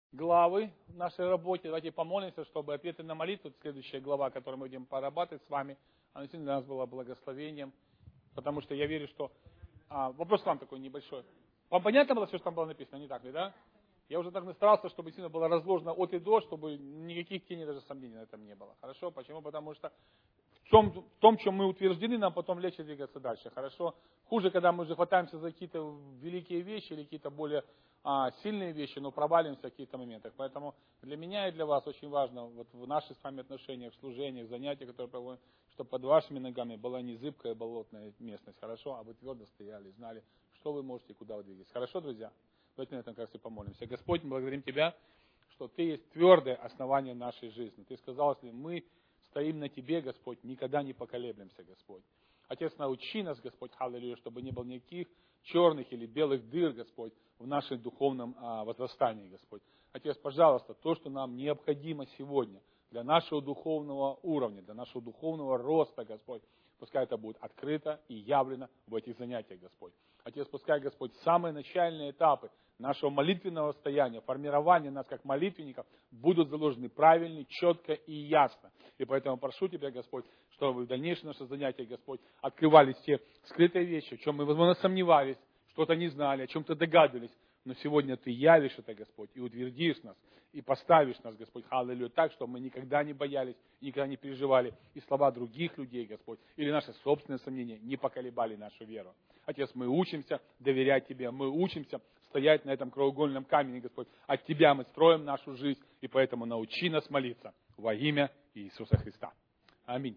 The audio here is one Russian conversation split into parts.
главы в нашей работе. Давайте помолимся, чтобы ответы на молитву, следующая глава, которую мы будем прорабатывать с вами, она действительно для нас была благословением, потому что я верю, что... вопрос к вам такой небольшой. Вам понятно было все, что там было написано, не так ли, да? Я уже так настарался, чтобы сильно было разложено от и до, чтобы никаких теней даже сомнений на этом не было. Хорошо? Почему? Потому что в том, чем мы утверждены, нам потом легче двигаться дальше. Хорошо? Хуже, когда мы уже хватаемся за какие-то великие вещи или какие-то более сильные вещи, но провалимся в каких-то моментах. Поэтому для меня и для вас очень важно вот в наших с вами отношениях, в служениях, занятиях, которые проводим, чтобы под вашими ногами была не зыбкая болотная местность. Хорошо? А вы твердо стояли, знали, что вы можете и куда вы двигаетесь. Хорошо, друзья? Давайте на этом как раз и помолимся. Господь, мы благодарим Тебя, что Ты есть твердое основание нашей жизни. Ты сказал, если мы стоим на Тебе, Господь, никогда не поколеблемся, Господь. Отец, научи нас, Господь, аллилуйя, чтобы не было никаких черных или белых дыр, Господь, в нашем духовном возрастании, Господь. Отец, пожалуйста, то, что нам необходимо сегодня для нашего духовного уровня, для нашего духовного роста, Господь, пускай это будет открыто и явлено в этих занятиях, Господь. Отец, пускай, Господь, самые начальные этапы нашего молитвенного состояния, формирования нас как молитвенников будут заложены правильно, четко и ясно. И поэтому прошу Тебя, Господь, чтобы в дальнейшем наше занятие, Господь, открывались те скрытые вещи, в чем мы, возможно, сомневались, что-то не знали, о чем-то догадывались. Но сегодня Ты явишь это, Господь, и утвердишь нас, и поставишь нас, Господь, аллилуйя, так, чтобы мы никогда не боялись, никогда не переживали, и слова других людей, Господь, или наши собственные сомнения не поколебали нашу веру. Отец, мы учимся доверять Тебе, мы учимся стоять на этом краеугольном камне, Господь. От Тебя мы строим нашу жизнь, и поэтому научи нас молиться во имя Иисуса Христа. Аминь.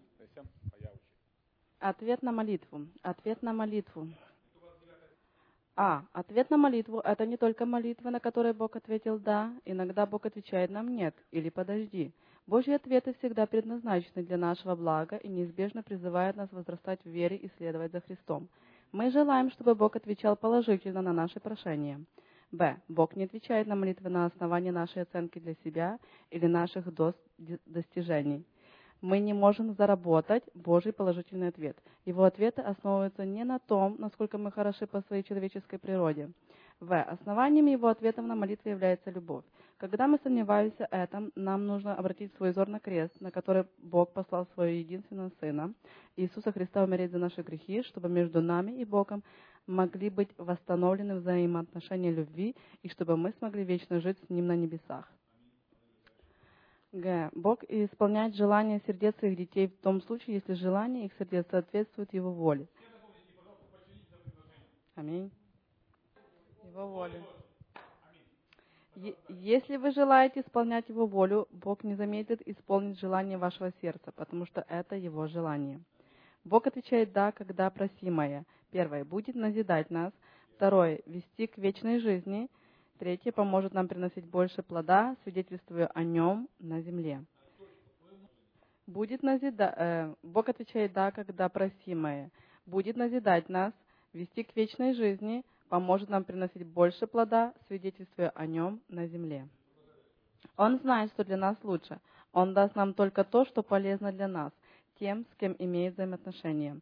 Ответ на молитву. Ответ на молитву. Ответ на молитву – это не только молитва, на которой Бог ответил «да». Иногда Бог отвечает нам «нет» или «подожди». Божьи ответы всегда предназначены для нашего блага и неизбежно призывают нас возрастать в вере и следовать за Христом. Мы желаем, чтобы Бог отвечал положительно на наши прошения. Б. Бог не отвечает на молитвы на основании нашей оценки для себя или наших достижений. Мы не можем заработать Божий положительный ответ. Его ответы основываются не на том, насколько мы хороши по своей человеческой природе. В. Основанием его ответов на молитву является любовь. Когда мы сомневаемся в этом, нам нужно обратить свой взор на крест, на который Бог послал своего единственного Сына, Иисуса Христа, умереть за наши грехи, чтобы между нами и Богом могли быть восстановлены взаимоотношения любви и чтобы мы смогли вечно жить с Ним на небесах. Г. Бог исполняет желания сердец своих детей в том случае, если желания их сердец соответствуют Его воле. Аминь. Его воле. Если вы желаете исполнять Его волю, Бог не замедлит исполнить желание вашего сердца, потому что это Его желание. Бог отвечает «да», когда просимое. Первое. Будет назидать нас. Второе. Вести к вечной жизни. Третье. Поможет нам приносить больше плода, свидетельствуя о Нем на земле. Бог отвечает «да», когда просимое. Будет назидать нас, вести к вечной жизни, поможет нам приносить больше плода, свидетельствуя о Нем на земле. Он знает, что для нас лучше. Он даст нам только то, что полезно для нас, тем, с кем имеет взаимоотношения.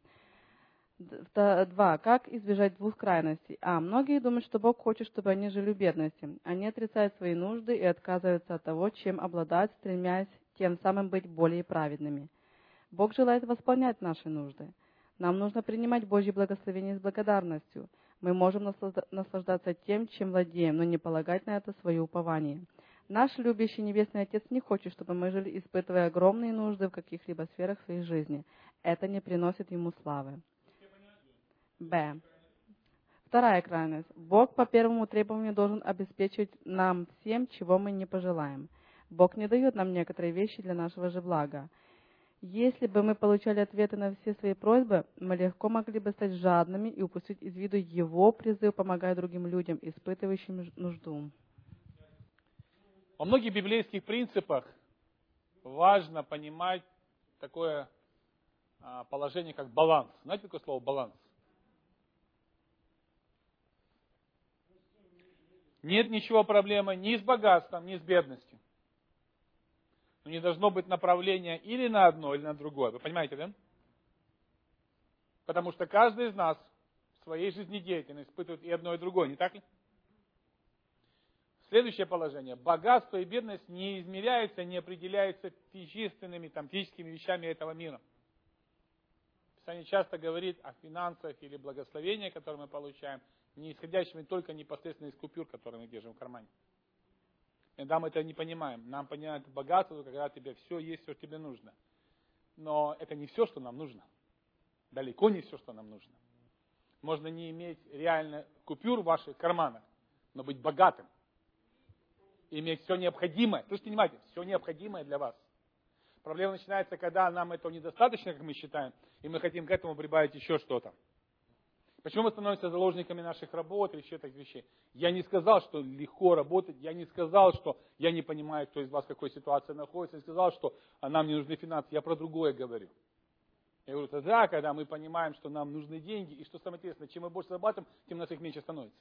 2. Как избежать двух крайностей? Многие думают, что Бог хочет, чтобы они жили в бедности. Они отрицают свои нужды и отказываются от того, чем обладают, стремясь тем самым быть более праведными. Бог желает восполнять наши нужды. Нам нужно принимать Божьи благословения с благодарностью. Мы можем наслаждаться тем, чем владеем, но не полагать на это свое упование. Наш любящий Небесный Отец не хочет, чтобы мы жили, испытывая огромные нужды в каких-либо сферах своей жизни. Это не приносит Ему славы. Б. Вторая крайность. Бог по первому требованию должен обеспечить нам всем, чего мы не пожелаем. Бог не дает нам некоторые вещи для нашего же блага. Если бы мы получали ответы на все свои просьбы, мы легко могли бы стать жадными и упустить из виду Его призыв, помогая другим людям, испытывающим нужду. Во многих библейских принципах важно понимать такое положение, как баланс. Знаете такое слово «баланс»? Нет ничего проблемы ни с богатством, ни с бедностью. Но не должно быть направления или на одно, или на другое. Вы понимаете, да? Потому что каждый из нас в своей жизнедеятельности испытывает и одно, и другое, не так ли? Следующее положение. Богатство и бедность не измеряются, не определяются физическими вещами этого мира. Писание часто говорит о финансах или благословении, которые мы получаем, не исходящими только непосредственно из купюр, которые мы держим в кармане. Иногда мы это не понимаем. Нам понятно богатство, когда тебе все есть, все, что тебе нужно. Но это не все, что нам нужно. Далеко не все, что нам нужно. Можно не иметь реально купюр в ваших карманах, но быть богатым. Иметь все необходимое. Вы же понимаете, все необходимое для вас. Проблема начинается, когда нам этого недостаточно, как мы считаем, и мы хотим к этому прибавить еще что-то. Почему мы становимся заложниками наших работ или еще таких вещей? Я не сказал, что легко работать, я не сказал, что я не понимаю, кто из вас в какой ситуации находится, я не сказал, что нам не нужны финансы, я про другое говорю. Я говорю, тогда, когда мы понимаем, что нам нужны деньги, и что самое интересное, чем мы больше зарабатываем, тем у нас их меньше становится.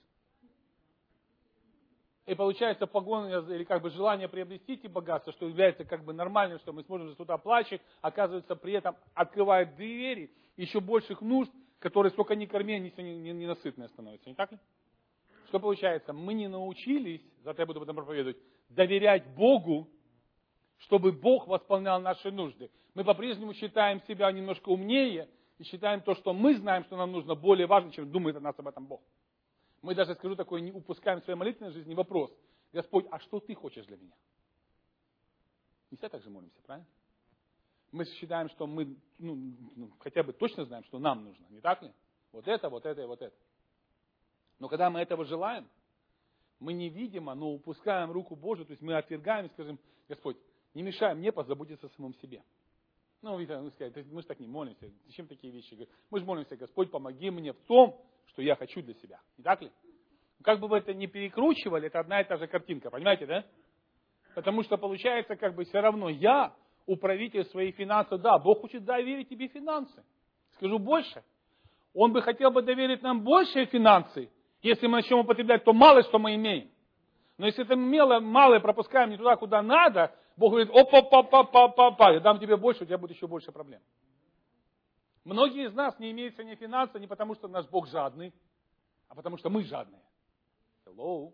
И получается погоня или желание приобрести эти богатства, что является нормальным, что мы сможем что-то оплачивать, оказывается при этом открывает двери еще больших нужд, которые сколько ни корми, они не насытные становятся. Не так ли? Что получается? Мы не научились, зато я буду об этом проповедовать, доверять Богу, чтобы Бог восполнял наши нужды. Мы по-прежнему считаем себя немножко умнее и считаем то, что мы знаем, что нам нужно, более важно, чем думает о нас об этом Бог. Мы даже, скажу такое, не упускаем в своей молитвенной жизни вопрос. Господь, а что ты хочешь для меня? Не все так же молимся, правильно? Мы считаем, что мы хотя бы точно знаем, что нам нужно, не так ли? Вот это и вот это. Но когда мы этого желаем, мы невидимо, но упускаем руку Божию, то есть мы отвергаем и скажем, Господь, не мешай мне позаботиться о самом себе. Мы же так не молимся. Зачем такие вещи? Мы же молимся, Господь, помоги мне в том, что я хочу для себя. Не так ли? Как бы вы это ни перекручивали, это одна и та же картинка, понимаете, да? Потому что получается, все равно я управитель своих финансов. Да, Бог хочет доверить тебе финансы. Скажу больше. Он бы хотел бы доверить нам большие финансы. Если мы начнем употреблять то малое, что мы имеем. Но если это малое пропускаем не туда, куда надо, Бог говорит, я дам тебе больше, у тебя будет еще больше проблем. Многие из нас не имеют сегодня финансов не потому, что наш Бог жадный, а потому что мы жадные. Hello.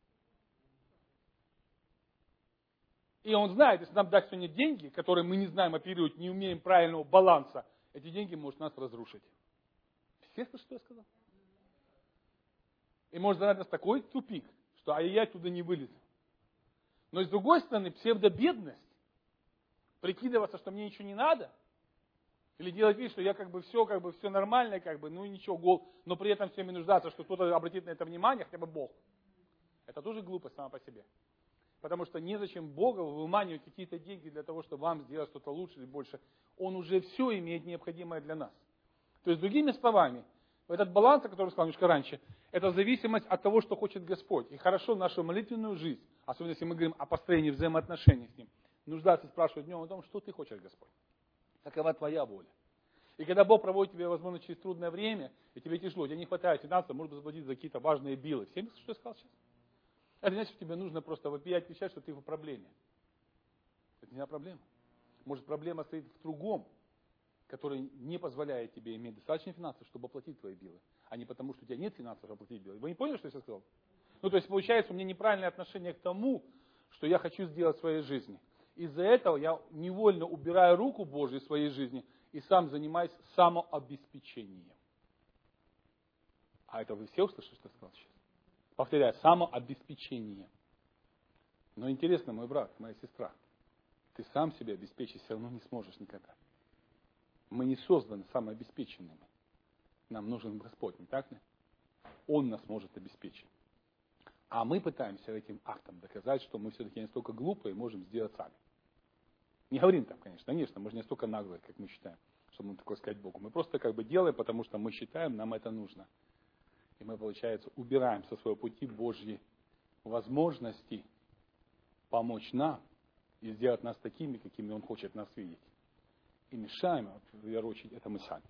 И Он знает, если нам дать сегодня деньги, которые мы не знаем оперировать, не умеем правильного баланса, эти деньги могут нас разрушить. Все слышите, что я сказал? И может загнать нас в такой тупик, что я оттуда не вылезу. Но с другой стороны, псевдобедность, прикидываться, что мне ничего не надо, или делать вид, что я все нормально, ничего, но при этом всеми нуждаться, что кто-то обратит на это внимание, хотя бы Бог. Это тоже глупость сама по себе. Потому что незачем Бога выманивать какие-то деньги для того, чтобы вам сделать что-то лучше или больше. Он уже все имеет необходимое для нас. То есть, другими словами, этот баланс, о котором я сказал немножко раньше, это зависимость от того, что хочет Господь. И хорошо нашу молитвенную жизнь, особенно если мы говорим о построении взаимоотношений с Ним, нуждаться спрашивать днем о том, что ты хочешь, Господь. Какова твоя воля? И когда Бог проводит тебя, возможно, через трудное время, и тебе тяжело, тебе не хватает финансов, может быть, заплатить за какие-то важные биллы. Всем, что я сказал сейчас? Это значит, что тебе нужно просто вопиять, кричать, что ты в проблеме. Это не проблема. Может, проблема стоит в другом, который не позволяет тебе иметь достаточно финансов, чтобы оплатить твои биллы, а не потому, что у тебя нет финансов, чтобы оплатить биллы. Вы не поняли, что я сейчас сказал? То есть, получается, у меня неправильное отношение к тому, что я хочу сделать в своей жизни. Из-за этого я невольно убираю руку Божию в своей жизни и сам занимаюсь самообеспечением. А это вы все услышали, что я сказал сейчас? Повторяю, самообеспечение. Но интересно, мой брат, моя сестра, ты сам себя обеспечить все равно не сможешь никогда. Мы не созданы самообеспеченными. Нам нужен Господь, не так ли? Он нас может обеспечить. А мы пытаемся этим актом доказать, что мы все-таки не столько глупые, можем сделать сами. Не говорим там, конечно, мы же не столько наглые, как мы считаем, чтобы мы такое сказать Богу. Мы просто делаем, потому что мы считаем, нам это нужно. И мы, получается, убираем со своего пути Божьи возможности помочь нам и сделать нас такими, какими Он хочет нас видеть. И мешаем, в первую очередь, это мы сами.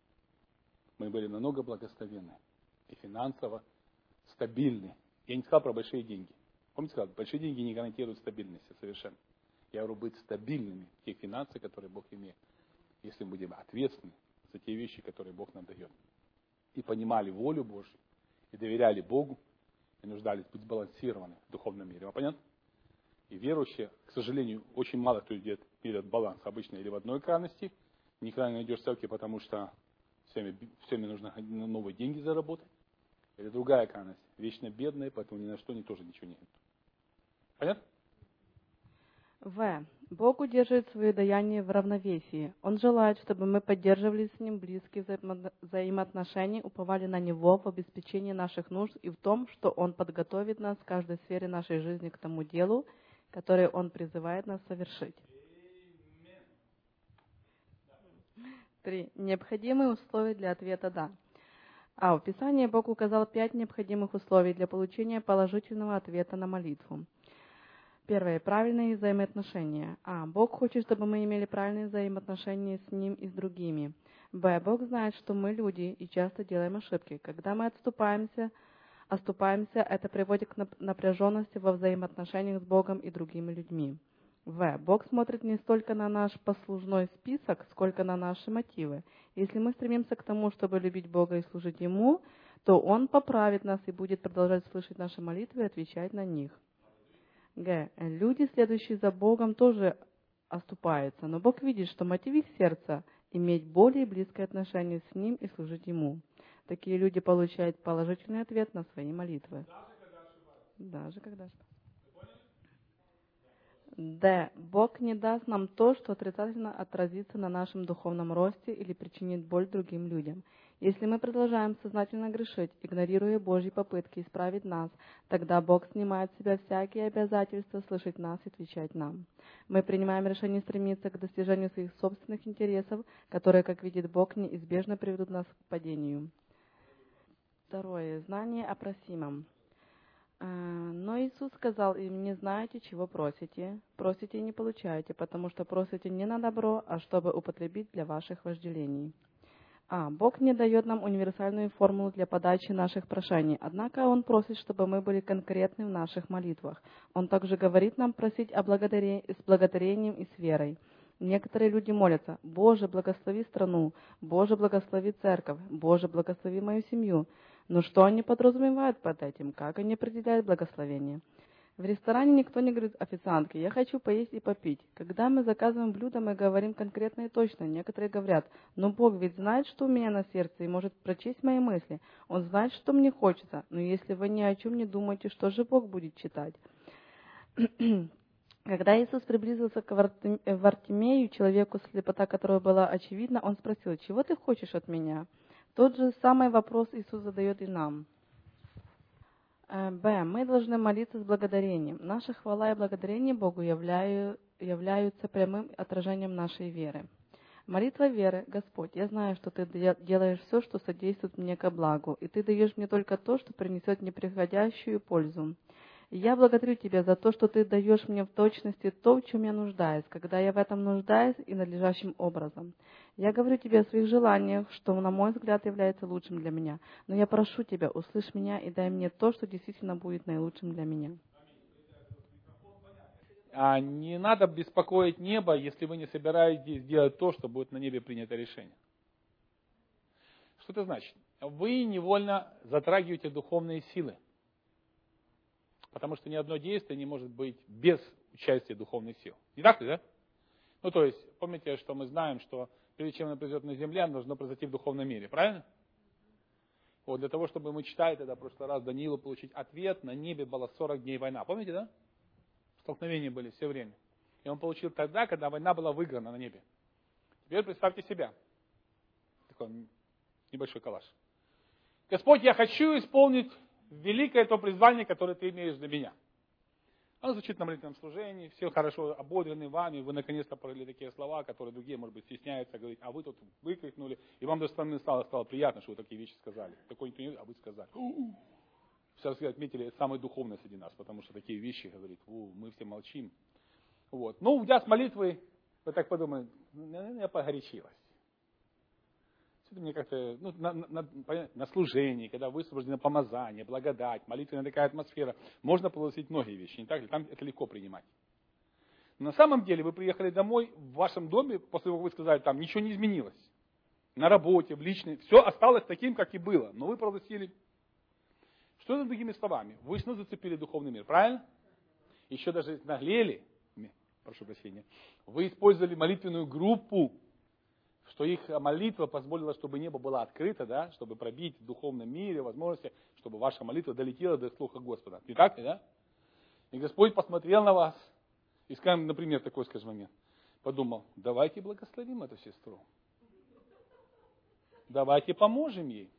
Мы были намного благословенны и финансово стабильны. Я не сказал про большие деньги. Помните, сказал, большие деньги не гарантируют стабильности совершенно. Я говорю, быть стабильными в тех финансах, которые Бог имеет, если мы будем ответственны за те вещи, которые Бог нам дает. И понимали волю Божью, и доверяли Богу, и нуждались быть сбалансированы в духовном мире. Вам понятно? И верующие, к сожалению, очень мало кто идет баланс. Обычно или в одной крайности, никогда не найдешь церкви, потому что всеми нужно новые деньги заработать. Или другая крайность, вечно бедная, поэтому ни на что тоже ничего нет. Понятно? В. Бог удерживает свое даяние в равновесии. Он желает, чтобы мы поддерживали с Ним близкие взаимоотношения, уповали на Него в обеспечении наших нужд и в том, что Он подготовит нас в каждой сфере нашей жизни к тому делу, которое Он призывает нас совершить. 3. Необходимые условия для ответа «да». В Писании Бог указал 5 необходимых условий для получения положительного ответа на молитву. Первое. Правильные взаимоотношения. Бог хочет, чтобы мы имели правильные взаимоотношения с Ним и с другими. Б. Бог знает, что мы люди и часто делаем ошибки. Когда мы оступаемся, это приводит к напряженности во взаимоотношениях с Богом и другими людьми. В. Бог смотрит не столько на наш послужной список, сколько на наши мотивы. Если мы стремимся к тому, чтобы любить Бога и служить Ему, то Он поправит нас и будет продолжать слышать наши молитвы и отвечать на них. Г. Люди, следующие за Богом, тоже оступаются, но Бог видит, что мотив их сердца – иметь более близкое отношение с Ним и служить Ему. Такие люди получают положительный ответ на свои молитвы. Даже когда ошибаются. Д. Бог не даст нам то, что отрицательно отразится на нашем духовном росте или причинит боль другим людям. Если мы продолжаем сознательно грешить, игнорируя Божьи попытки исправить нас, тогда Бог снимает с себя всякие обязательства слышать нас и отвечать нам. Мы принимаем решение стремиться к достижению своих собственных интересов, которые, как видит Бог, неизбежно приведут нас к падению. Второе. Знание о просимом. Но Иисус сказал им: не знаете, чего просите, просите и не получаете, потому что просите не на добро, а чтобы употребить для ваших вожделений. Бог не дает нам универсальную формулу для подачи наших прошений, однако Он просит, чтобы мы были конкретны в наших молитвах. Он также говорит нам просить с благодарением и с верой. Некоторые люди молятся: «Боже, благослови страну», «Боже, благослови церковь», «Боже, благослови мою семью». Но что они подразумевают под этим? Как они определяют благословение? В ресторане никто не говорит официантке: «Я хочу поесть и попить». Когда мы заказываем блюдо, мы говорим конкретно и точно. Некоторые говорят: «Но Бог ведь знает, что у меня на сердце, и может прочесть мои мысли. Он знает, что мне хочется. Но если вы ни о чем не думаете, что же Бог будет читать?» Когда Иисус приблизился к Вартимею, человеку, слепота которого была очевидна, Он спросил: «Чего ты хочешь от меня?» Тот же самый вопрос Иисус задает и нам. Б. Мы должны молиться с благодарением. Наша хвала и благодарение Богу являются прямым отражением нашей веры. Молитва веры: «Господь, я знаю, что Ты делаешь все, что содействует мне ко благу, и Ты даешь мне только то, что принесет неприходящую пользу. И я благодарю Тебя за то, что Ты даешь мне в точности то, в чем я нуждаюсь, когда я в этом нуждаюсь, и надлежащим образом. Я говорю Тебе о своих желаниях, что, на мой взгляд, является лучшим для меня. Но я прошу Тебя, услышь меня и дай мне то, что действительно будет наилучшим для меня». Не надо беспокоить небо, если вы не собираетесь делать то, что будет на небе принято решение. Что это значит? Вы невольно затрагиваете духовные силы. Потому что ни одно действие не может быть без участия духовных сил. Не так ли, да? То есть, помните, что мы знаем, что прежде чем оно произойдет на земле, оно должно произойти в духовном мире, правильно? Для того, чтобы мы читали тогда в прошлый раз Даниилу получить ответ, на небе была 40 дней война. Помните, да? Столкновения были все время. И он получил тогда, когда война была выиграна на небе. Теперь представьте себя. Такой небольшой коллаж. Господь, я хочу исполнить великое то призвание, которое Ты имеешь для меня. Оно звучит на молитвенном служении, все хорошо ободрены вами, вы наконец-то пролили такие слова, которые другие, может быть, стесняются говорить, а вы тут выкрикнули, и вам даже стало приятно, что вы такие вещи сказали. Такой никто не говорит, а вы сказали. Все отметили, самый духовный среди нас, потому что такие вещи, говорит, мы все молчим. Уйдя с молитвы, вы так подумали, наверное, я погорячилась. Это мне как-то, на служении, когда высвобождено помазание, благодать, молитвенная такая атмосфера, можно получить многие вещи, не так ли? Там это легко принимать. Но на самом деле вы приехали домой, в вашем доме, после того, как вы сказали, там ничего не изменилось. На работе, в личной, все осталось таким, как и было. Но вы провозгласили, Что это другими словами? Вы снова зацепили духовный мир, правильно? Еще даже наглели, прошу прощения, вы использовали молитвенную группу, что их молитва позволила, чтобы небо было открыто, да, чтобы пробить в духовном мире возможности, чтобы ваша молитва долетела до слуха Господа. Не так ли, да? И Господь посмотрел на вас и сказал, например, такой, скажем, момент. Подумал, давайте благословим эту сестру. Давайте поможем ей.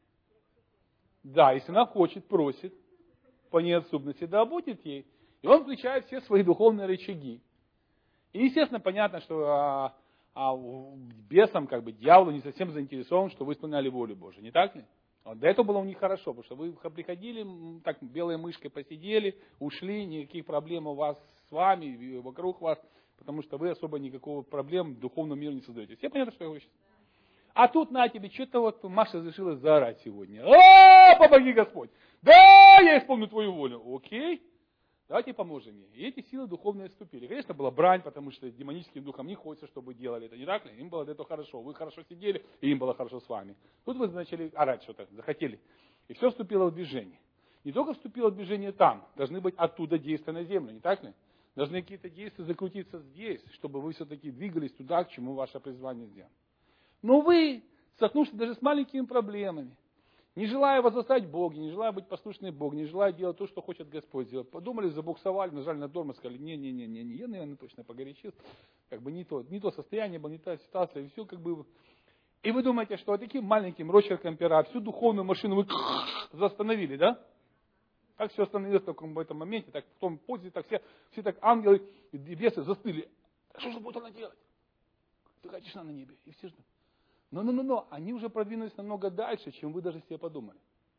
Да, если она хочет, просит, по неотступности, да будет ей. И он включает все свои духовные рычаги. И, естественно, понятно, что бесам, как бы, дьяволу не совсем заинтересован, что вы исполняли волю Божию. Не так ли? Вот до этого было у них хорошо, потому что вы приходили, так белой мышкой посидели, ушли, никаких проблем у вас с вами, вокруг вас, потому что вы особо никакого проблем в духовном мире не создаете. Все понятно, что я говорю сейчас? А тут на тебе, что-то вот Маша решила заорать сегодня. Помоги Господь! Да, я исполню твою волю. Окей, давайте поможем ей. И эти силы духовные вступили. Конечно, была брань, потому что демоническим духом не хочется, чтобы делали это, не так ли? Им было для этого хорошо. Вы хорошо сидели, и им было хорошо с вами. Тут вы начали орать что-то, захотели. И все вступило в движение. Не только вступило в движение там, должны быть оттуда действия на землю, не так ли? Должны какие-то действия закрутиться здесь, чтобы вы все-таки двигались туда, к чему ваше призвание сделано. Но вы, столкнувшись даже с маленькими проблемами, не желая возрастать Богу, не желая быть послушным Богу, не желая делать то, что хочет Господь сделать, подумали, забуксовали, нажали на тормоз, сказали, не, я, наверное, точно погорячился, как бы не то состояние было, не та ситуация, и все как бы. И вы думаете, что вот таким маленьким росчерком пера всю духовную машину вы заостановили, да? Так все остановилось в этом моменте, так в том позе, так все так ангелы и бесы застыли. Что же будет она делать? Такая тишина на небе, и все ждут. Но, они уже продвинулись намного дальше, чем вы даже себе подумали.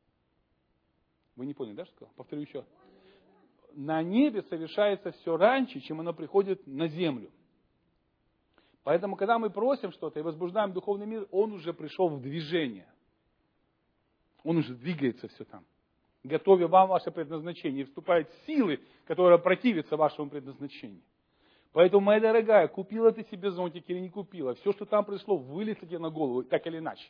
Вы не поняли, да, что сказал? Повторю еще. На небе совершается все раньше, чем оно приходит на землю. Поэтому, когда мы просим что-то и возбуждаем духовный мир, он уже пришел в движение. Он уже двигается все там. Готовя вам ваше предназначение. И вступают силы, которые противятся вашему предназначению. Поэтому, моя дорогая, купила ты себе зонтик или не купила, все, что там пришло, вылезло тебе на голову, так или иначе.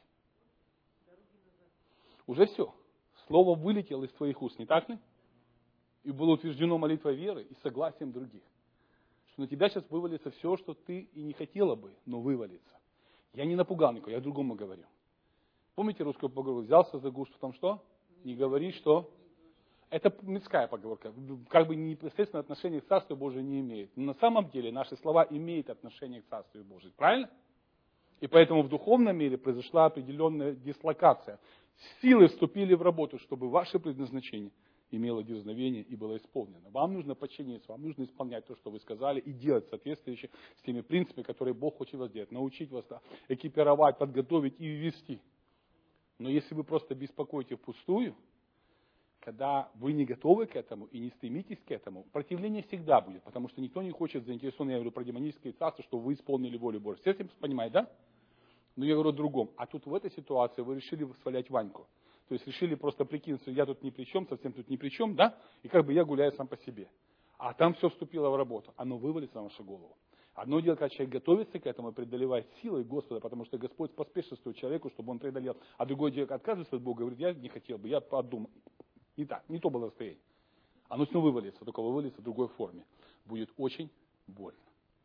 Уже все. Слово вылетело из твоих уст, не так ли? И было утверждено молитвой веры и согласием других. Что на тебя сейчас вывалится все, что ты и не хотела бы, но вывалится. Я не напугал никого, я другому говорю. Помните русскую поговорку? Взялся за гусь, потом что? Не говори, что... Это мирская поговорка, как бы непосредственно отношение к Царству Божию не имеет. Но на самом деле наши слова имеют отношение к Царству Божию, правильно? И поэтому в духовном мире произошла определенная дислокация. Силы вступили в работу, чтобы ваше предназначение имело дерзновение и было исполнено. Вам нужно подчиниться, вам нужно исполнять то, что вы сказали, и делать соответствующие с теми принципами, которые Бог хочет вас делать. Научить вас экипировать, подготовить и ввести. Но если вы просто беспокоите впустую, когда вы не готовы к этому и не стремитесь к этому, противление всегда будет, потому что никто не хочет заинтересован, я говорю про демонические царства, чтобы вы исполнили волю Божью. Все этим понимаете, да? Но я говорю о другом. А тут в этой ситуации вы решили свалять Ваньку. То есть решили просто прикинуться, я тут ни при чем, совсем тут ни при чем, да? И как бы я гуляю сам по себе. А там все вступило в работу. Оно вывалится на вашу голову. Одно дело, когда человек готовится к этому и преодолевает силой Господа, потому что Господь поспешествует человеку, чтобы он преодолел. А другое дело, отказывается от Бога, говорит, я не хотел бы, я подумал. Не так, не то было состояние. Оно снова вывалится, только вывалится в другой форме. Будет очень больно.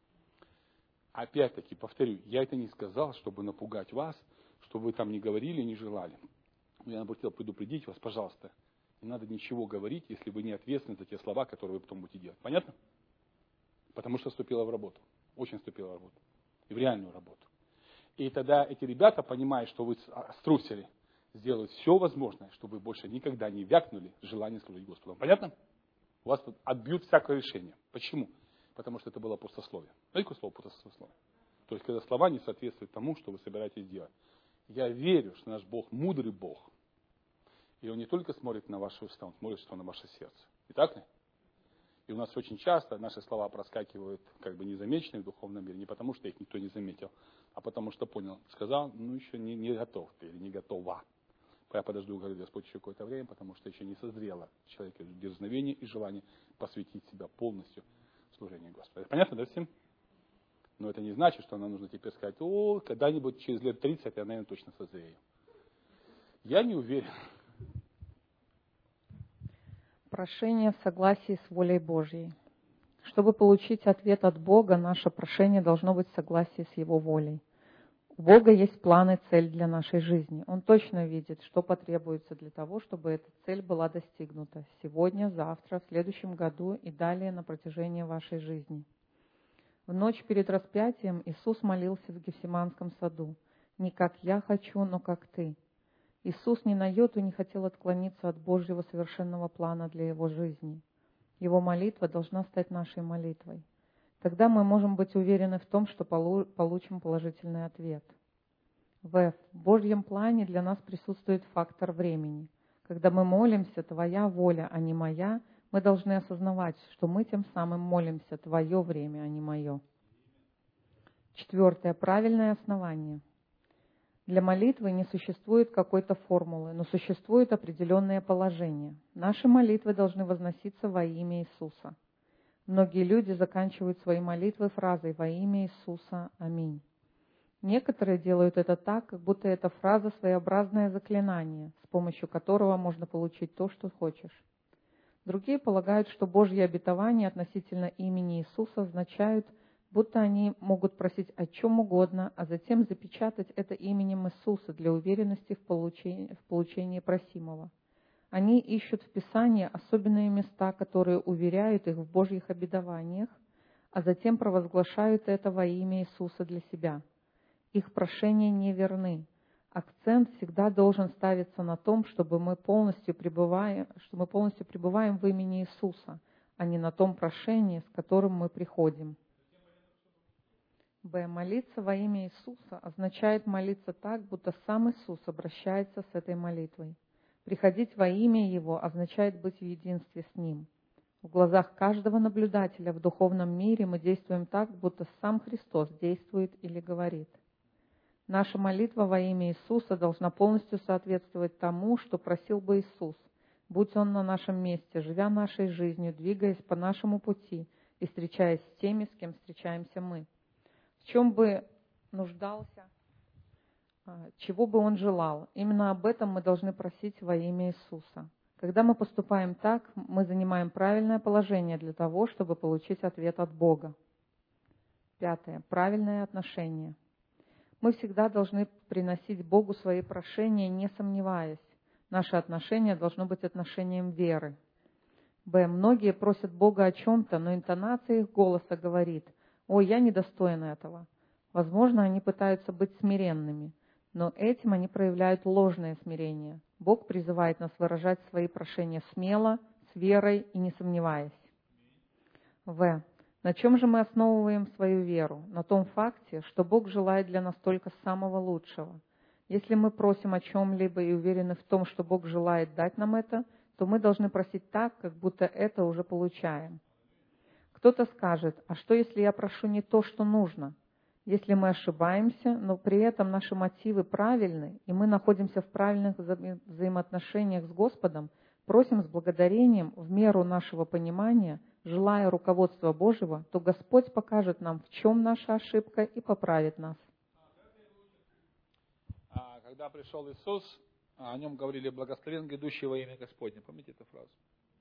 Опять-таки, повторю, я это не сказал, чтобы напугать вас, чтобы вы там не говорили, не желали. Я хотел предупредить вас, пожалуйста, не надо ничего говорить, если вы не ответственны за те слова, которые вы потом будете делать. Понятно? Потому что вступила в работу. Очень вступила в работу. И в реальную работу. И тогда эти ребята, понимая, что вы струсили, сделают все возможное, чтобы вы больше никогда не вякнули желание служить Господу. Понятно? У вас тут отбьют всякое решение. Почему? Потому что это было пустословие. Знаете, какое слово пустословие? То есть, когда слова не соответствуют тому, что вы собираетесь делать. Я верю, что наш Бог мудрый Бог. И Он не только смотрит на ваши уста, Он смотрит, что на ваше сердце. Не так ли? И у нас очень часто наши слова проскакивают как бы незамеченные в духовном мире, не потому что их никто не заметил, а потому что понял, сказал, ну еще не готов ты или не готова. Я подожду, говорит Господь, еще какое-то время, потому что еще не созрело человеку дерзновение и желание посвятить себя полностью служению Господа. Понятно, да, всем? Но это не значит, что нам нужно теперь сказать, когда-нибудь через лет 30 я, наверное, точно созрею. Я не уверен. Прошение в согласии с волей Божьей. Чтобы получить ответ от Бога, наше прошение должно быть в согласии с Его волей. У Бога есть план и цель для нашей жизни. Он точно видит, что потребуется для того, чтобы эта цель была достигнута сегодня, завтра, в следующем году и далее на протяжении вашей жизни. В ночь перед распятием Иисус молился в Гефсиманском саду. «Не как я хочу, но как ты». Иисус ни на йоту не хотел отклониться от Божьего совершенного плана для Его жизни. Его молитва должна стать нашей молитвой. Тогда мы можем быть уверены в том, что получим положительный ответ. В Божьем плане для нас присутствует фактор времени. Когда мы молимся «Твоя воля, а не моя», мы должны осознавать, что мы тем самым молимся «Твое время, а не мое». 4. Правильное основание. Для молитвы не существует какой-то формулы, но существует определенное положение. Наши молитвы должны возноситься во имя Иисуса. Многие люди заканчивают свои молитвы фразой «Во имя Иисуса. Аминь». Некоторые делают это так, как будто эта фраза своеобразное заклинание, с помощью которого можно получить то, что хочешь. Другие полагают, что Божьи обетования относительно имени Иисуса означают, будто они могут просить о чем угодно, а затем запечатать это именем Иисуса для уверенности в получении просимого. Они ищут в Писании особенные места, которые уверяют их в Божьих обетованиях, а затем провозглашают это во имя Иисуса для себя. Их прошения неверны. Акцент всегда должен ставиться на том, что мы полностью пребываем в имени Иисуса, а не на том прошении, с которым мы приходим. Молиться во имя Иисуса означает молиться так, будто сам Иисус обращается с этой молитвой. Приходить во имя Его означает быть в единстве с Ним. В глазах каждого наблюдателя в духовном мире мы действуем так, будто сам Христос действует или говорит. Наша молитва во имя Иисуса должна полностью соответствовать тому, что просил бы Иисус, будь Он на нашем месте, живя нашей жизнью, двигаясь по нашему пути и встречаясь с теми, с кем встречаемся мы. В чем бы нуждался, чего бы Он желал. Именно об этом мы должны просить во имя Иисуса. Когда мы поступаем так, мы занимаем правильное положение для того, чтобы получить ответ от Бога. 5. Правильное отношение. Мы всегда должны приносить Богу свои прошения, не сомневаясь. Наше отношение должно быть отношением веры. Многие просят Бога о чем-то, но интонация их голоса говорит: «Ой, я недостоин этого». Возможно, они пытаются быть смиренными, но этим они проявляют ложное смирение. Бог призывает нас выражать свои прошения смело, с верой и не сомневаясь. На чем же мы основываем свою веру? На том факте, что Бог желает для нас только самого лучшего. Если мы просим о чем-либо и уверены в том, что Бог желает дать нам это, то мы должны просить так, как будто это уже получаем. Кто-то скажет: а что, если я прошу не то, что нужно? Если мы ошибаемся, но при этом наши мотивы правильны, и мы находимся в правильных взаимоотношениях с Господом, просим с благодарением в меру нашего понимания, желая руководства Божьего, то Господь покажет нам, в чем наша ошибка, и поправит нас. Когда пришел Иисус, о нем говорили: благословен грядущий во имя Господне. Помните эту фразу?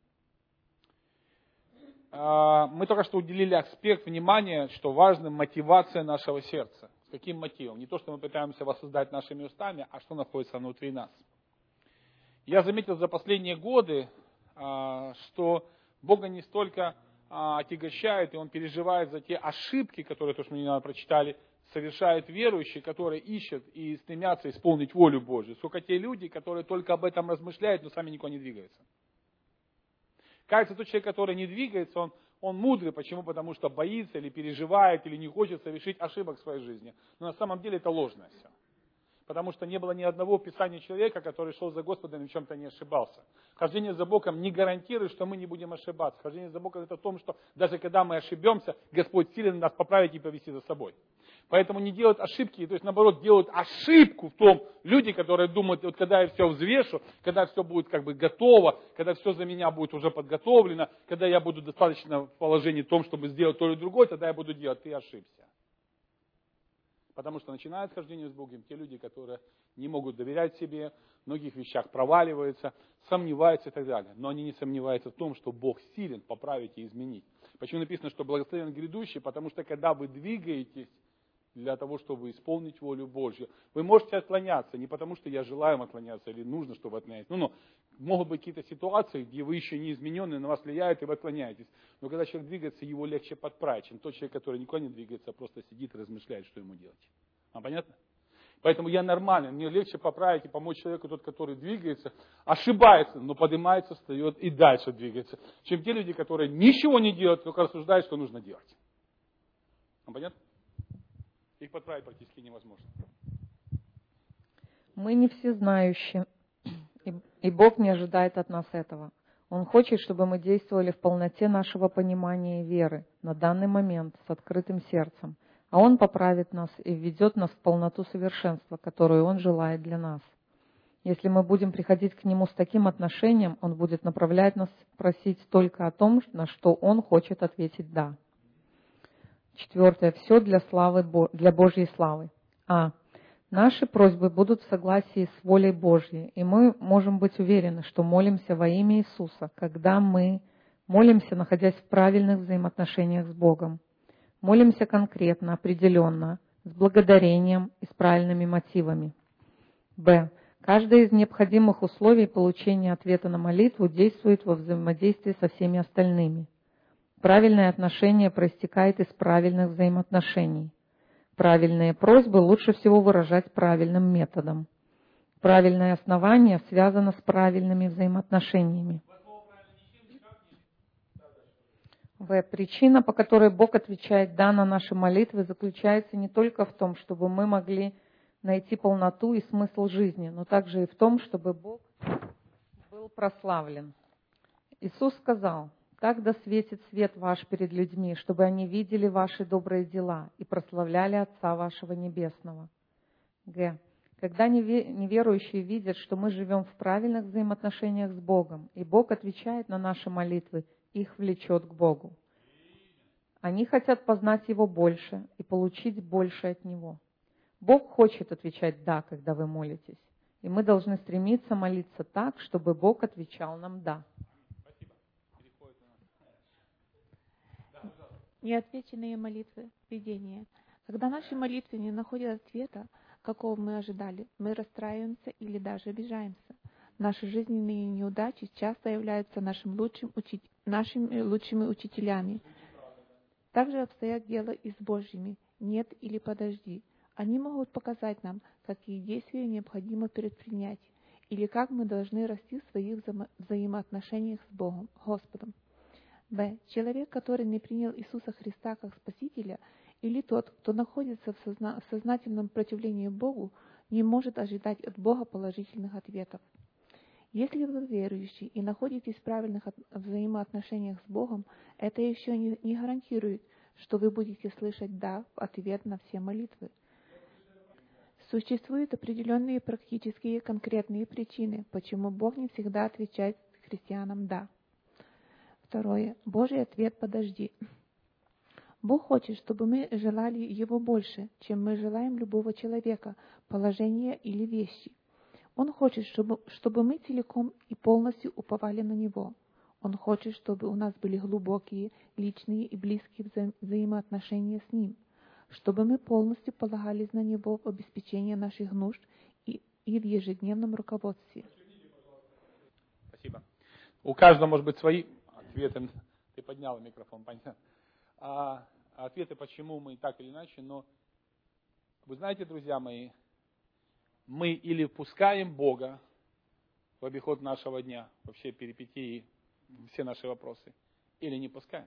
Мы только что уделили аспект внимания, что важна мотивация нашего сердца. С каким мотивом? Не то, что мы пытаемся воссоздать нашими устами, а что находится внутри нас. Я заметил за последние годы, что Бога не столько отягощает, и Он переживает за те ошибки, которые, то, что мы недавно прочитали, совершают верующие, которые ищут и стремятся исполнить волю Божью. Сколько те люди, которые только об этом размышляют, но сами никуда не двигаются. Кажется, тот человек, который не двигается, он мудрый. Почему? Потому что боится или переживает, или не хочет совершить ошибок в своей жизни. Но на самом деле это ложное все. Потому что не было ни одного писания человека, который шел за Господом и в чем-то не ошибался. Хождение за Богом не гарантирует, что мы не будем ошибаться. Хождение за Богом — это в том, что даже когда мы ошибемся, Господь силен нас поправить и повести за собой. Поэтому не делают ошибки, то есть наоборот делают ошибку в том, люди, которые думают: вот когда я все взвешу, когда все будет как бы готово, когда все за меня будет уже подготовлено, когда я буду достаточно в положении том, чтобы сделать то или другое, тогда я буду делать. Ты ошибся. Потому что начинают хождение с Богом те люди, которые не могут доверять себе, в многих вещах проваливаются, сомневаются и так далее. Но они не сомневаются в том, что Бог силен поправить и изменить. Почему написано, что благословен грядущий? Потому что когда вы двигаетесь для того, чтобы исполнить волю Божью, вы можете отклоняться, не потому что я желаю отклоняться или нужно, чтобы отклоняться. Но могут быть какие-то ситуации, где вы еще не измененные, на вас влияют, и вы отклоняетесь. Но когда человек двигается, его легче подправить, чем тот человек, который никуда не двигается, а просто сидит и размышляет, что ему делать. Вам понятно? Поэтому я нормальный, мне легче поправить и помочь человеку, тот, который двигается, ошибается, но поднимается, встает и дальше двигается, чем те люди, которые ничего не делают, только рассуждают, что нужно делать. Вам понятно? Их подправить практически невозможно. Мы не всезнающие, и Бог не ожидает от нас этого. Он хочет, чтобы мы действовали в полноте нашего понимания и веры на данный момент с открытым сердцем. А Он поправит нас и введет нас в полноту совершенства, которую Он желает для нас. Если мы будем приходить к Нему с таким отношением, Он будет направлять нас просить только о том, на что Он хочет ответить «да». 4. Все для Божьей славы. Наши просьбы будут в согласии с волей Божьей, и мы можем быть уверены, что молимся во имя Иисуса, когда мы молимся, находясь в правильных взаимоотношениях с Богом. Молимся конкретно, определенно, с благодарением и с правильными мотивами. Б. Каждое из необходимых условий получения ответа на молитву действует во взаимодействии со всеми остальными. Правильное отношение проистекает из правильных взаимоотношений. Правильные просьбы лучше всего выражать правильным методом. Правильное основание связано с правильными взаимоотношениями. В. Причина, по которой Бог отвечает «да» на наши молитвы, заключается не только в том, чтобы мы могли найти полноту и смысл жизни, но также и в том, чтобы Бог был прославлен. Иисус сказал: «Так да светит свет ваш перед людьми, чтобы они видели ваши добрые дела и прославляли Отца вашего Небесного». Г. Когда неверующие видят, что мы живем в правильных взаимоотношениях с Богом, и Бог отвечает на наши молитвы, их влечет к Богу. Они хотят познать Его больше и получить больше от Него. Бог хочет отвечать «да», когда вы молитесь, и мы должны стремиться молиться так, чтобы Бог отвечал нам «да». Неотвеченные молитвы, видения. Когда наши молитвы не находят ответа, какого мы ожидали, мы расстраиваемся или даже обижаемся. Наши жизненные неудачи часто являются нашими лучшими учителями. Также обстоят дела и с Божьими «нет» или «подожди». Они могут показать нам, какие действия необходимо предпринять, или как мы должны расти в своих взаимоотношениях с Богом, Господом. Б. Человек, который не принял Иисуса Христа как Спасителя, или тот, кто находится в сознательном противлении Богу, не может ожидать от Бога положительных ответов. Если вы верующий и находитесь в правильных взаимоотношениях с Богом, это еще не гарантирует, что вы будете слышать «да» в ответ на все молитвы. Существуют определенные практические конкретные причины, почему Бог не всегда отвечает христианам «да». 2. Божий ответ «подожди». Бог хочет, чтобы мы желали Его больше, чем мы желаем любого человека, положения или вещи. Он хочет, чтобы мы целиком и полностью уповали на Него. Он хочет, чтобы у нас были глубокие, личные и близкие взаимоотношения с Ним, чтобы мы полностью полагались на Него в обеспечении наших нужд и в ежедневном руководстве. Спасибо. У каждого может быть свои ответы. Ты поднял микрофон, понятно. Ответы, почему мы так или иначе, но вы знаете, друзья мои, мы или впускаем Бога в обиход нашего дня, вообще перипетии, все наши вопросы, или не пускаем.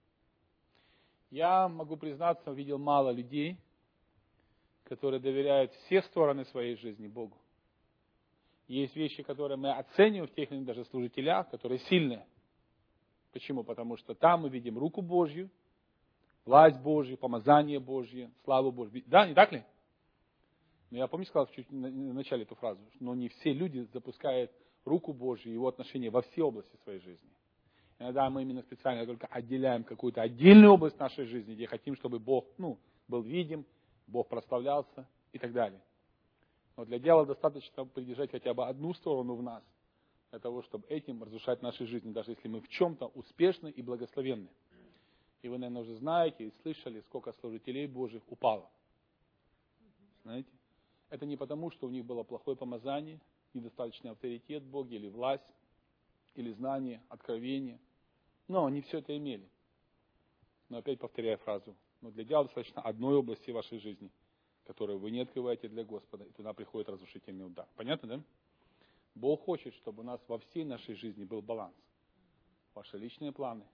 Я могу признаться, видел мало людей, которые доверяют все стороны своей жизни Богу. Есть вещи, которые мы оцениваем в тех или иных даже служителях, которые сильные. Почему? Потому что там мы видим руку Божью, власть Божью, помазание Божье, славу Божью. Да, не так ли? Но я помню, сказал чуть в начале эту фразу, но не все люди запускают руку Божью, его отношения во все области своей жизни. Иногда мы именно специально только отделяем какую-то отдельную область нашей жизни, где хотим, чтобы Бог был видим, Бог прославлялся и так далее. Но для дьявола достаточно придержать хотя бы одну сторону в нас, для того, чтобы этим разрушать наши жизни, даже если мы в чем-то успешны и благословенны. И вы, наверное, уже знаете и слышали, сколько служителей Божьих упало. Знаете? Это не потому, что у них было плохое помазание, недостаточный авторитет в Боге, или власть, или знание, откровение. Но они все это имели. Но опять повторяю фразу. Но для дьявола достаточно одной области вашей жизни, которую вы не открываете для Господа, и туда приходит разрушительный удар. Понятно, да? Бог хочет, чтобы у нас во всей нашей жизни был баланс. Ваши личные планы,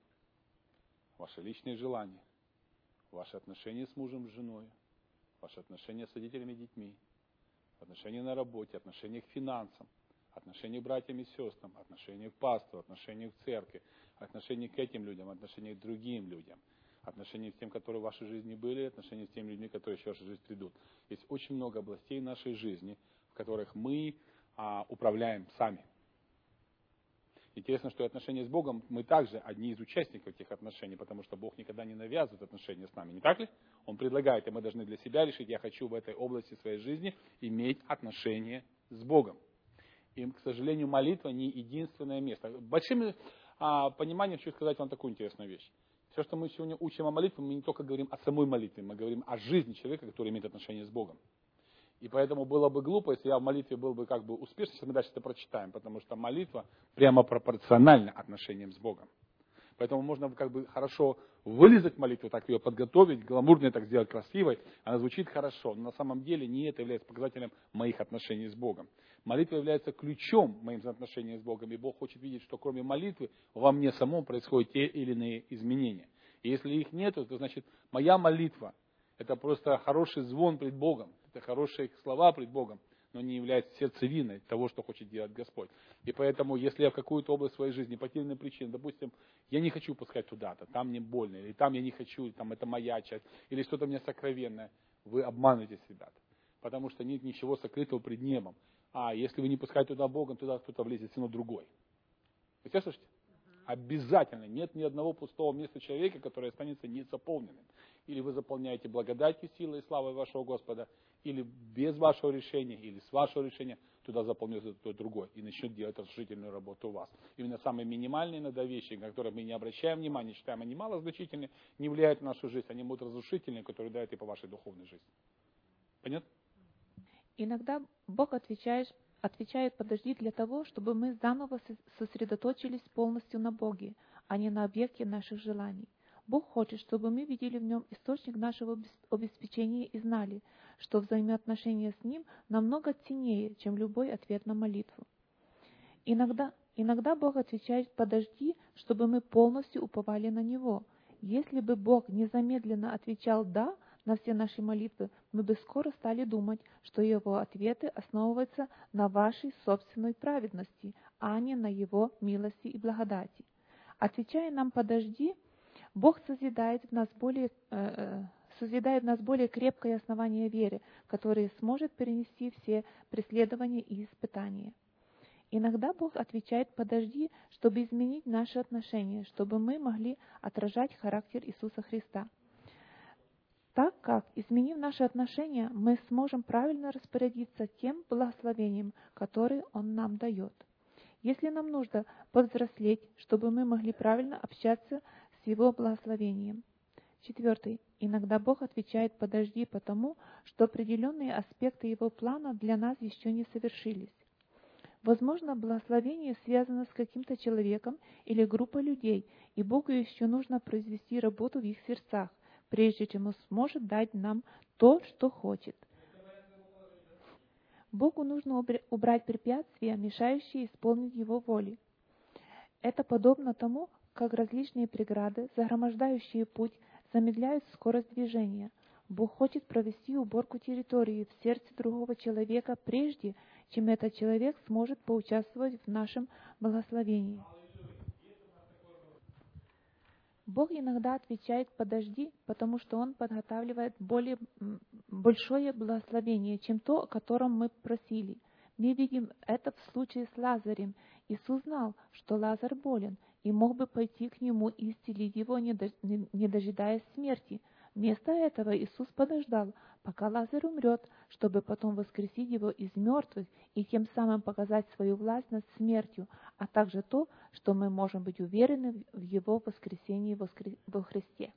ваши личные желания, ваши отношения с мужем, с женой, ваши отношения с родителями и детьми, отношения на работе, отношения к финансам, отношения к братьям и сестрам, отношения к пастору, отношения к церкви, отношения к этим людям, отношения к другим людям, отношения с тем, которые в вашей жизни были, отношения с теми людьми, которые еще в вашу жизнь придут. Есть очень много областей нашей жизни, в которых мы управляем сами. Интересно, что и отношения с Богом, мы также одни из участников этих отношений, потому что Бог никогда не навязывает отношения с нами, не так ли? Он предлагает, и мы должны для себя решить, я хочу в этой области своей жизни иметь отношения с Богом. И, к сожалению, молитва не единственное место. Большим пониманием хочу сказать вам такую интересную вещь. Все, что мы сегодня учим о молитве, мы не только говорим о самой молитве, мы говорим о жизни человека, который имеет отношение с Богом. И поэтому было бы глупо, если я в молитве был бы как бы успешен, если мы дальше это прочитаем, потому что молитва прямо пропорциональна отношениям с Богом. Поэтому можно как бы хорошо вылезать молитву, так ее подготовить, гламурно так сделать красивой, она звучит хорошо, но на самом деле не это является показателем моих отношений с Богом. Молитва является ключом моим отношениям с Богом, и Бог хочет видеть, что кроме молитвы во мне самом происходят те или иные изменения. И если их нет, то значит моя молитва — это просто хороший звон пред Богом, это хорошие слова пред Богом, но не является сердцевиной того, что хочет делать Господь. И поэтому, если я в какую-то область своей жизни по тем или иным причинам, допустим, я не хочу пускать туда-то, там мне больно, или там я не хочу, там это моя часть, или что-то мне сокровенное, вы обманываете себя. Потому что нет ничего сокрытого пред небом. А если вы не пускаете туда Бога, туда кто-то влезет, все равно другой. Вы тебя слышите? Обязательно. Нет ни одного пустого места человека, которое останется незаполненным. Или вы заполняете благодатью, силой и славой вашего Господа, или без вашего решения, или с вашего решения, туда заполнится тот другой и начнет делать разрушительную работу у вас. Именно самые минимальные иногда вещи, на которые мы не обращаем внимания, считаем они малозначительные, не влияют на нашу жизнь, они будут разрушительные, которые дают и по вашей духовной жизни. Понятно? Иногда Бог отвечает подожди для того, чтобы мы заново сосредоточились полностью на Боге, а не на объекте наших желаний. Бог хочет, чтобы мы видели в нем источник нашего обеспечения и знали, что взаимоотношения с ним намного ценнее, чем любой ответ на молитву. Иногда Бог отвечает подожди, чтобы мы полностью уповали на Него. Если бы Бог незамедленно отвечал «да» на все наши молитвы, мы бы скоро стали думать, что Его ответы основываются на вашей собственной праведности, а не на Его милости и благодати. Отвечая нам «подожди», Бог созидает в нас более крепкое основание веры, которое сможет перенести все преследования и испытания. Иногда Бог отвечает «подожди», чтобы изменить наши отношения, чтобы мы могли отражать характер Иисуса Христа. Так как, изменив наши отношения, мы сможем правильно распорядиться тем благословением, которое Он нам дает. Если нам нужно повзрослеть, чтобы мы могли правильно общаться с Его благословением. 4. Иногда Бог отвечает «подожди» потому, что определенные аспекты Его плана для нас еще не совершились. Возможно, благословение связано с каким-то человеком или группой людей, и Богу еще нужно произвести работу в их сердцах, прежде чем Он сможет дать нам то, что хочет. Богу нужно убрать препятствия, мешающие исполнить Его волю. Это подобно тому, как различные преграды, загромождающие путь, замедляют скорость движения. Бог хочет провести уборку территории в сердце другого человека, прежде чем этот человек сможет поучаствовать в нашем благословении. Бог иногда отвечает «подожди», потому что Он подготавливает большое благословение, чем то, о котором мы просили. Мы видим это в случае с Лазарем. Иисус знал, что Лазарь болен, и мог бы пойти к нему и исцелить его, не дожидаясь смерти. Вместо этого Иисус подождал, пока Лазарь умрет, чтобы потом воскресить его из мертвых и тем самым показать свою власть над смертью, а также то, что мы можем быть уверены в его воскресении во Христе.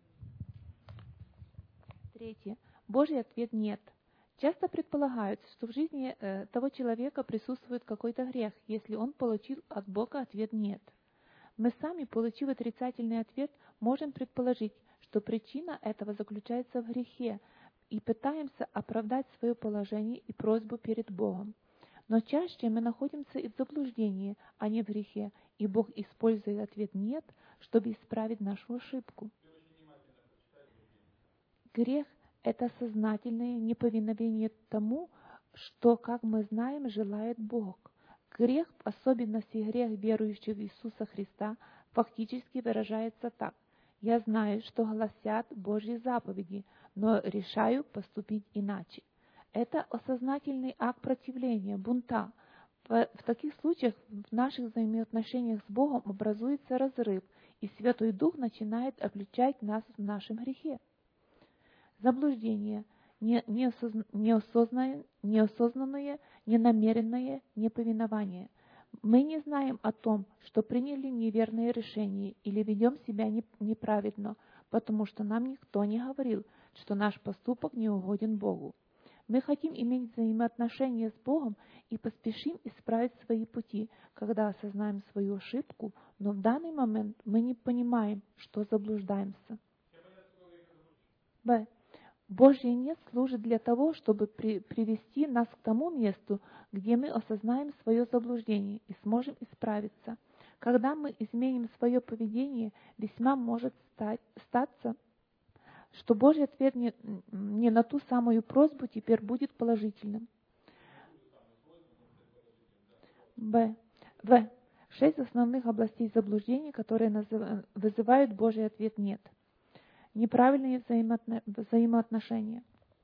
Третье. Божий ответ нет. Часто предполагают, что в жизни того человека присутствует какой-то грех, если он получил от Бога ответ нет. Мы сами, получив отрицательный ответ, можем предположить, что причина этого заключается в грехе, и пытаемся оправдать свое положение и просьбу перед Богом. Но чаще мы находимся и в заблуждении, а не в грехе, и Бог использует ответ «нет», чтобы исправить нашу ошибку. Грех — это сознательное неповиновение тому, что, как мы знаем, желает Бог. Грех, в особенности грех верующих в Иисуса Христа, фактически выражается так: «Я знаю, что гласят Божьи заповеди, но решаю поступить иначе». Это осознательный акт противления, бунта. В таких случаях в наших взаимоотношениях с Богом образуется разрыв, и Святой Дух начинает обличать нас в нашем грехе. Заблуждение, неосознанное, ненамеренное неповиновение. Мы не знаем о том, что приняли неверное решение или ведем себя неправильно, потому что нам никто не говорил, что наш поступок не угоден Богу. Мы хотим иметь взаимоотношения с Богом и поспешим исправить свои пути, когда осознаем свою ошибку, но в данный момент мы не понимаем, что заблуждаемся. Б. Божье «нет» служит для того, чтобы привести нас к тому месту, где мы осознаем свое заблуждение и сможем исправиться. Когда мы изменим свое поведение, весьма может статься, что Божий ответ не на ту самую просьбу теперь будет положительным. В. 6 основных областей заблуждений, которые вызывают Божий ответ «нет». Неправильные взаимоотношения.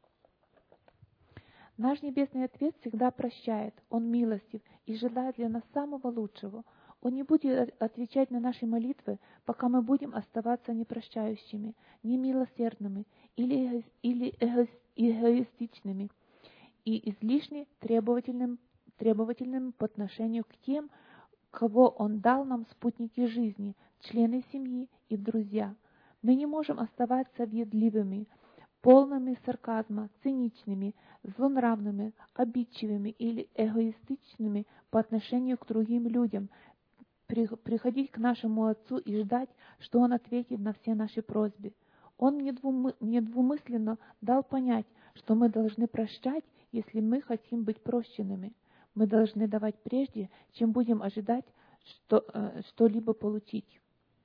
Наш Небесный Отец всегда прощает, Он милостив и желает для нас самого лучшего. Он не будет отвечать на наши молитвы, пока мы будем оставаться непрощающими, немилосердными или эгоистичными и излишне требовательными по отношению к тем, кого Он дал нам спутники жизни, члены семьи и друзья. Мы не можем оставаться въедливыми, полными сарказма, циничными, злонравными, обидчивыми или эгоистичными по отношению к другим людям, приходить к нашему Отцу и ждать, что Он ответит на все наши просьбы. Он недвусмысленно дал понять, что мы должны прощать, если мы хотим быть прощенными. Мы должны давать прежде, чем будем ожидать что-либо получить.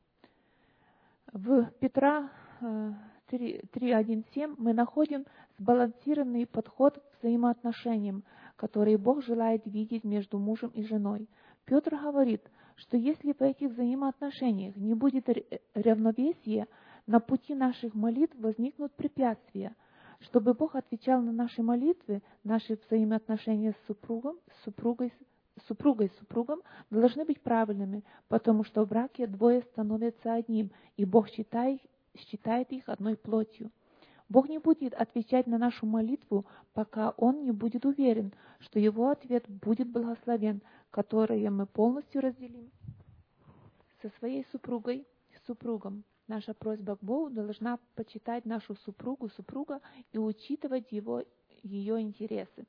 В Петра 3:1-7 мы находим сбалансированный подход к взаимоотношениям, которые Бог желает видеть между мужем и женой. Петр говорит, что если в этих взаимоотношениях не будет равновесия, на пути наших молитв возникнут препятствия. Чтобы Бог отвечал на наши молитвы, наши взаимоотношения с супругой должны быть правильными, потому что в браке двое становятся одним, и Бог считает их одной плотью. Бог не будет отвечать на нашу молитву, пока Он не будет уверен, что Его ответ будет благословен, который мы полностью разделим со своей супругом. Наша просьба к Богу должна почитать нашу супруга и учитывать ее интересы.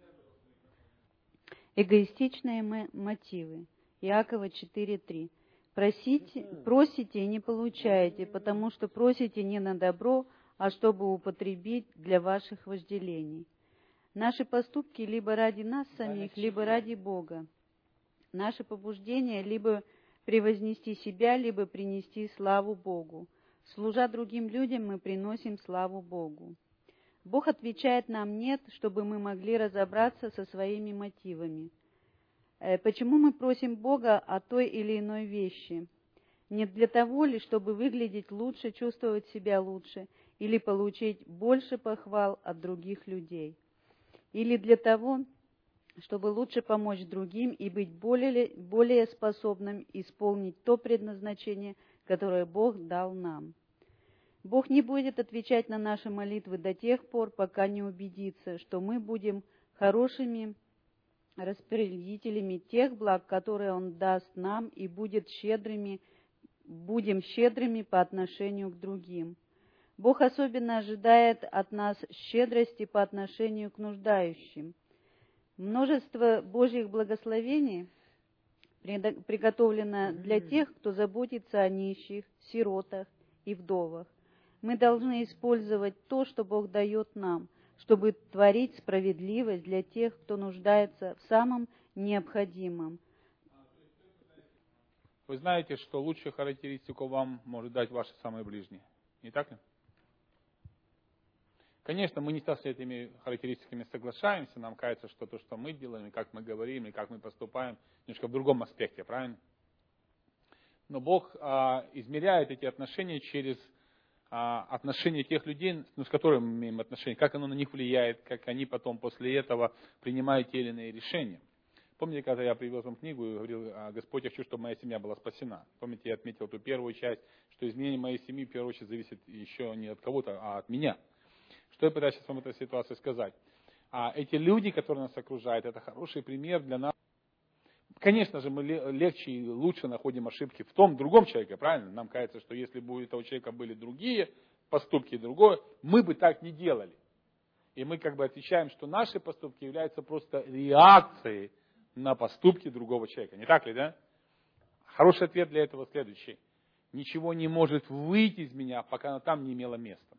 Эгоистичные мотивы. Иакова 4:3. Просите и не получаете, потому что просите не на добро, а чтобы употребить для ваших вожделений. Наши поступки либо ради нас самих, либо ради Бога. Наше побуждение либо превознести себя, либо принести славу Богу. Служа другим людям, мы приносим славу Богу. Бог отвечает нам «нет», чтобы мы могли разобраться со своими мотивами. Почему мы просим Бога о той или иной вещи? Не для того ли, чтобы выглядеть лучше, чувствовать себя лучше, или получить больше похвал от других людей? Или для того, чтобы лучше помочь другим и быть более способным исполнить то предназначение, которое Бог дал нам? Бог не будет отвечать на наши молитвы до тех пор, пока не убедится, что мы будем хорошими распорядителями тех благ, которые Он даст нам, и будем щедрыми по отношению к другим. Бог особенно ожидает от нас щедрости по отношению к нуждающим. Множество Божьих благословений приготовлено для тех, кто заботится о нищих, сиротах и вдовах. Мы должны использовать то, что Бог дает нам, чтобы творить справедливость для тех, кто нуждается в самом необходимом. Вы знаете, что лучшую характеристику вам может дать ваши самые ближние. Не так ли? Конечно, мы не с этими характеристиками соглашаемся. Нам кажется, что то, что мы делаем, и как мы говорим, и как мы поступаем, немножко в другом аспекте, правильно? Но Бог измеряет эти отношения через отношения тех людей, с которыми мы имеем отношения, как оно на них влияет, как они потом после этого принимают те или иные решения. Помните, когда я привез вам книгу и говорил: Господь, я хочу, чтобы моя семья была спасена. Помните, я отметил ту первую часть, что изменение моей семьи в первую очередь зависит еще не от кого-то, а от меня. Что я пытаюсь сейчас вам в этой ситуации сказать? Эти люди, которые нас окружают, это хороший пример для нас. Конечно же, мы легче и лучше находим ошибки в том другом человеке, правильно? Нам кажется, что если бы у этого человека были другие поступки, другое, мы бы так не делали. И мы как бы отвечаем, что наши поступки являются просто реакцией на поступки другого человека. Не так ли, да? Хороший ответ для этого следующий. Ничего не может выйти из меня, пока оно там не имело места.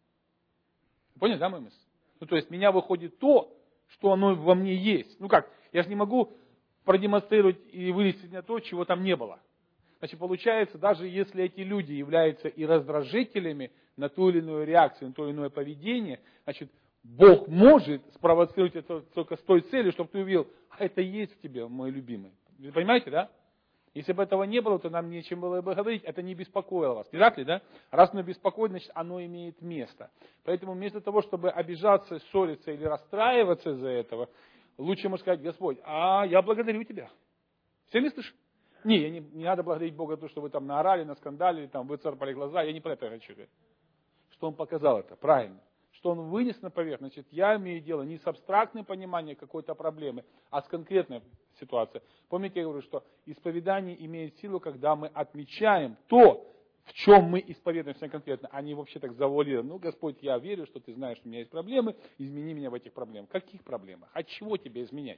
Поняли, да, мой мысль? То есть, меня выходит то, что оно во мне есть. Я же не могу продемонстрировать и вылезти на то, чего там не было. Значит, получается, даже если эти люди являются и раздражителями на ту или иную реакцию, на то или иное поведение, значит, Бог может спровоцировать это только с той целью, чтобы ты увидел: это есть в тебе, мой любимый. Вы понимаете, да? Если бы этого не было, то нам нечем было бы говорить, это не беспокоило вас. Не так ли, да? Раз оно беспокоит, значит, оно имеет место. Поэтому вместо того, чтобы обижаться, ссориться или расстраиваться из-за этого, лучше ему сказать: Господь, я благодарю Тебя. Все меня слышат? Не надо благодарить Бога за то, что вы там наорали, наскандалили, там выцарпали глаза. Я не про это хочу говорить. Что Он показал это, правильно. Что Он вынес на поверхность. Значит, я имею дело не с абстрактным пониманием какой-то проблемы, а с конкретной ситуацией. Помните, я говорю, что исповедание имеет силу, когда мы отмечаем то, в чем мы исповедуемся конкретно, а не вообще так завуалированно. Господь, я верю, что Ты знаешь, что у меня есть проблемы, измени меня в этих проблемах. Каких проблемах? От чего тебе изменять?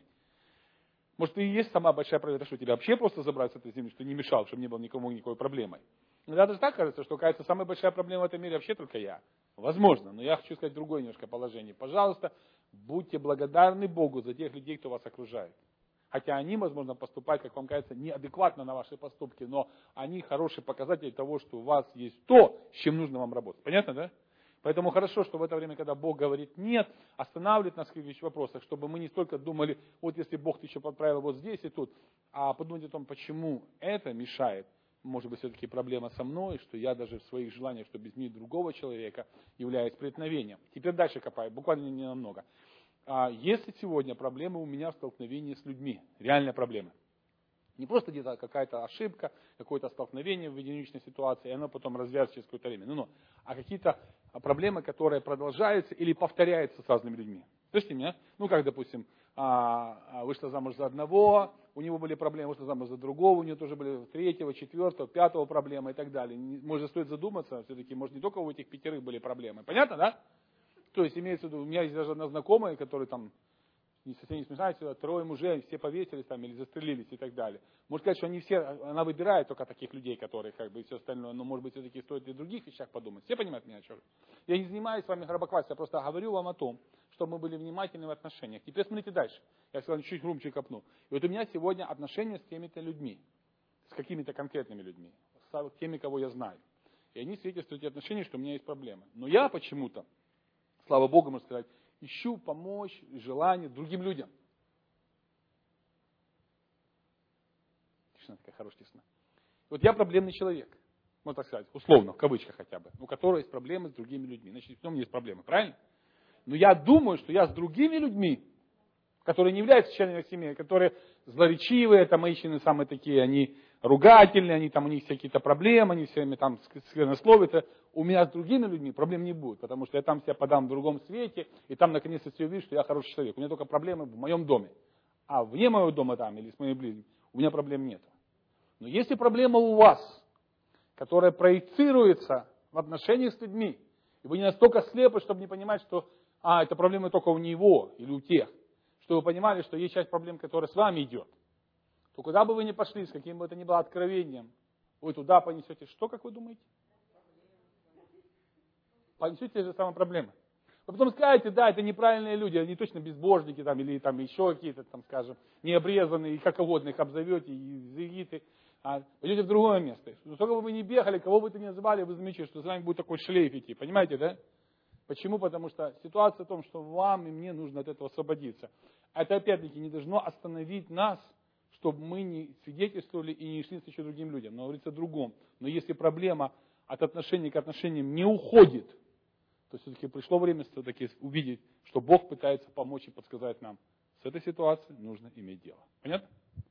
Может, ты и есть сама большая проблема, что тебе вообще просто забрать с этой земли, что не мешал, чтобы не было никому никакой проблемой. Иногда даже так кажется, что, кажется, самая большая проблема в этом мире вообще только я. Возможно, но я хочу сказать другое немножко положение. Пожалуйста, будьте благодарны Богу за тех людей, кто вас окружает. Хотя они, возможно, поступают, как вам кажется, неадекватно на ваши поступки, но они хороший показатель того, что у вас есть то, с чем нужно вам работать. Понятно, да? Поэтому хорошо, что в это время, когда Бог говорит «нет», останавливает нас в каких-то вопросах, чтобы мы не столько думали: вот если Бог ты еще подправил вот здесь и тут, а подумать о том, почему это мешает. Может быть, все-таки проблема со мной, что я даже в своих желаниях, чтобы изменить другого человека, являюсь преткновением. Теперь дальше копаю, буквально не намного. Если сегодня проблема у меня в столкновении с людьми, реальная проблема, не просто где-то какая-то ошибка, какое-то столкновение в единичной ситуации, и оно потом развяжется через какое-то время, а какие-то проблемы, которые продолжаются или повторяются с разными людьми. Слышите меня? Как, допустим, вышла замуж за одного, у него были проблемы, вышла замуж за другого, у него тоже были третьего, четвертого, пятого проблемы и так далее. Может, стоит задуматься, все-таки, может, не только у этих 5 были проблемы. Понятно, да? То есть, имеется в виду, у меня есть даже одна знакомая, которая там, не совсем не смешная, 3 мужей, все повесились там или застрелились и так далее. Можно сказать, что они все, она выбирает только таких людей, которые и все остальное, но может быть все-таки стоит и о других вещах подумать. Все понимают меня, о чем? Я не занимаюсь с вами гробоквасием, я просто говорю вам о том, чтобы мы были внимательны в отношениях. Теперь смотрите дальше. Я сказал, чуть громче копну. И вот у меня сегодня отношения с теми-то людьми, с какими-то конкретными людьми, с теми, кого я знаю. И они свидетельствуют эти отношения, что у меня есть проблемы. Но я почему-то, слава Богу, можно сказать, ищу помощь, желание другим людям. Тишина такая, хорошая тишина. Вот я проблемный человек, можно так сказать, условно, в кавычках хотя бы, у которого есть проблемы с другими людьми. Значит, у меня есть проблемы, правильно? Но я думаю, что я с другими людьми, которые не являются членами семьи, которые злоречивые, там, мужчины самые такие, они ругательные, у них все какие-то проблемы, они все время там сквернословятся. У меня с другими людьми проблем не будет, потому что я там себя подам в другом свете, и там наконец-то все увижу, что я хороший человек. У меня только проблемы в моем доме. А вне моего дома там или с моими близкими, у меня проблем нет. Но если проблема у вас, которая проецируется в отношениях с людьми, и вы не настолько слепы, чтобы не понимать, что это проблемы только у него или у тех, чтобы вы понимали, что есть часть проблем, которая с вами идет, то куда бы вы ни пошли, с каким бы это ни было откровением, вы туда понесете что, как вы думаете? Понесете те же самые проблемы. Вы потом скажете, да, это неправильные люди, они точно безбожники там, или там еще какие-то, там, скажем, необрезанные, и как угодно их обзовете, езидиты. Пойдете в другое место. Но только бы вы не бегали, кого бы то ни называли, вы заметите, что с вами будет такой шлейф идти. Понимаете, да? Почему? Потому что ситуация в том, что вам и мне нужно от этого освободиться. Это опять-таки не должно остановить нас, чтобы мы не свидетельствовали и не шли навстречу другим людям. Но говорится о другом. Но если проблема от отношений к отношениям не уходит, то все-таки пришло время все-таки увидеть, что Бог пытается помочь и подсказать нам. С этой ситуацией нужно иметь дело. Понятно?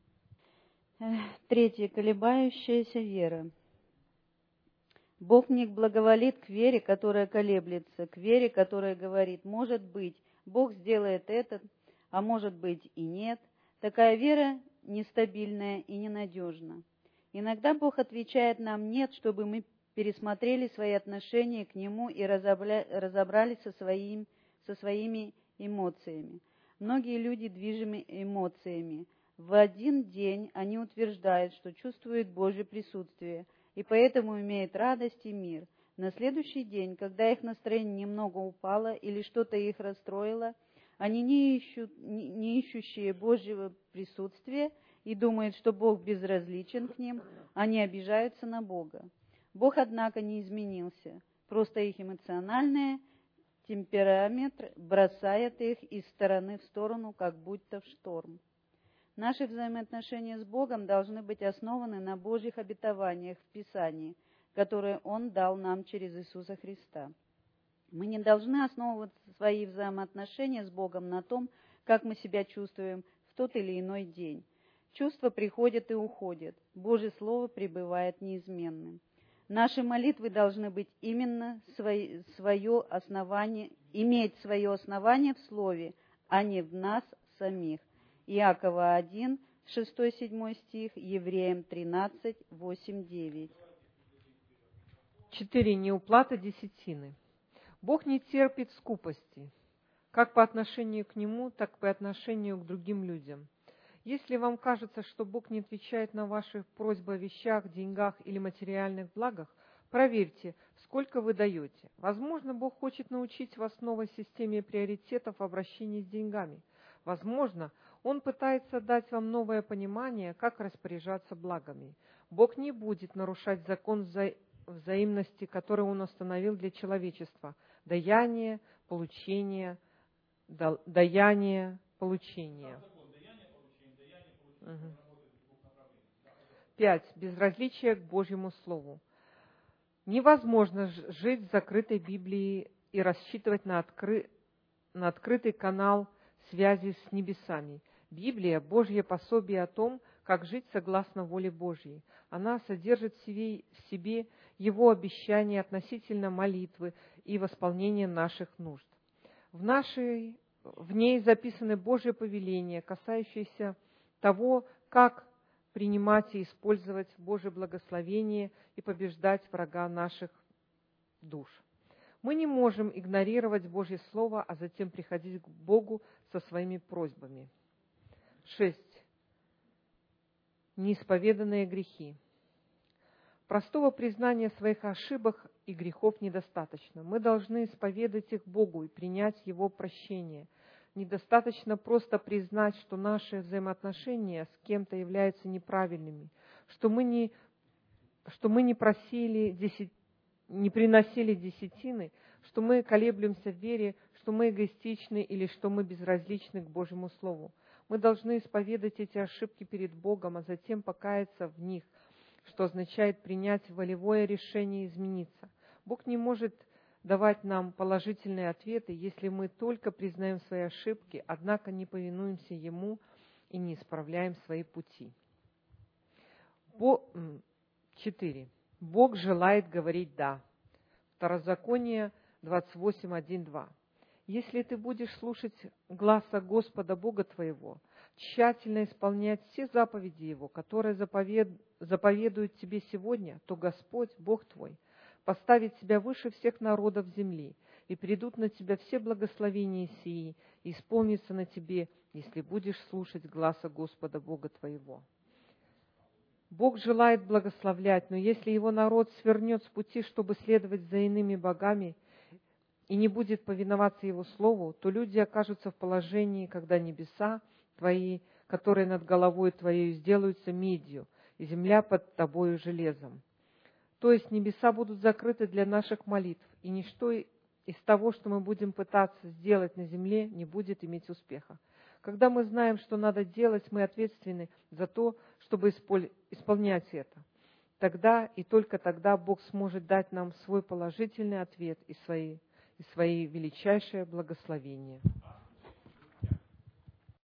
3. Колебающаяся вера. Бог не благоволит к вере, которая колеблется, к вере, которая говорит, может быть, Бог сделает это, а может быть и нет. Такая вера нестабильная и ненадежна. Иногда Бог отвечает нам «нет», чтобы мы пересмотрели свои отношения к Нему и разобрались со своими эмоциями. Многие люди движимы эмоциями. В один день они утверждают, что чувствуют Божье присутствие, и поэтому имеют радость и мир. На следующий день, когда их настроение немного упало или что-то их расстроило, они не ищущие Божьего присутствия и думают, что Бог безразличен к ним, они обижаются на Бога. Бог, однако, не изменился, просто их эмоциональный темперамент бросает их из стороны в сторону, как будто в шторм. Наши взаимоотношения с Богом должны быть основаны на Божьих обетованиях в Писании, которые Он дал нам через Иисуса Христа. Мы не должны основывать свои взаимоотношения с Богом на том, как мы себя чувствуем в тот или иной день. Чувства приходят и уходят. Божье Слово пребывает неизменным. Наши молитвы должны быть именно иметь свое основание в Слове, а не в нас самих. Иакова 1, 6-7 стих, Евреям 13, 8-9. 4. Неуплата десятины. Бог не терпит скупости, как по отношению к Нему, так и по отношению к другим людям. Если вам кажется, что Бог не отвечает на ваши просьбы о вещах, деньгах или материальных благах, проверьте, сколько вы даете. Возможно, Бог хочет научить вас новой системе приоритетов в обращении с деньгами. Возможно, Он пытается дать вам новое понимание, как распоряжаться благами. Бог не будет нарушать закон взаимности, который Он установил для человечества. Даяние, получение, даяние, получение. 5. Безразличие к Божьему Слову. Невозможно жить в закрытой Библии и рассчитывать на открытый канал связи с небесами. Библия – Божье пособие о том, как жить согласно воле Божьей. Она содержит в себе Его обещания относительно молитвы и восполнения наших нужд. В ней записаны Божьи повеления, касающиеся того, как принимать и использовать Божье благословение и побеждать врага наших душ. Мы не можем игнорировать Божье Слово, а затем приходить к Богу со своими просьбами. 6. Неисповеданные грехи. Простого признания своих ошибок и грехов недостаточно. Мы должны исповедать их Богу и принять Его прощение. Недостаточно просто признать, что наши взаимоотношения с кем-то являются неправильными, что мы не приносили десятины, что мы колеблемся в вере, что мы эгоистичны или что мы безразличны к Божьему Слову. Мы должны исповедать эти ошибки перед Богом, а затем покаяться в них, что означает принять волевое решение измениться. Бог не может давать нам положительные ответы, если мы только признаем свои ошибки, однако не повинуемся Ему и не исправляем свои пути. 4. Бог желает говорить «да». Второзаконие 28:1-2. Если ты будешь слушать гласа Господа Бога твоего, тщательно исполнять все заповеди Его, которые заповедует тебе сегодня, то Господь, Бог твой, поставит тебя выше всех народов земли, и придут на тебя все благословения сии, и исполнится на тебе, если будешь слушать гласа Господа Бога твоего. Бог желает благословлять, но если его народ свернет с пути, чтобы следовать за иными богами, и не будет повиноваться его слову, то люди окажутся в положении, когда небеса твои, которые над головой твоей, сделаются медью, и земля под тобою железом. То есть небеса будут закрыты для наших молитв, и ничто из того, что мы будем пытаться сделать на земле, не будет иметь успеха. Когда мы знаем, что надо делать, мы ответственны за то, чтобы исполнять это. Тогда и только тогда Бог сможет дать нам свой положительный ответ и свои величайшие благословения.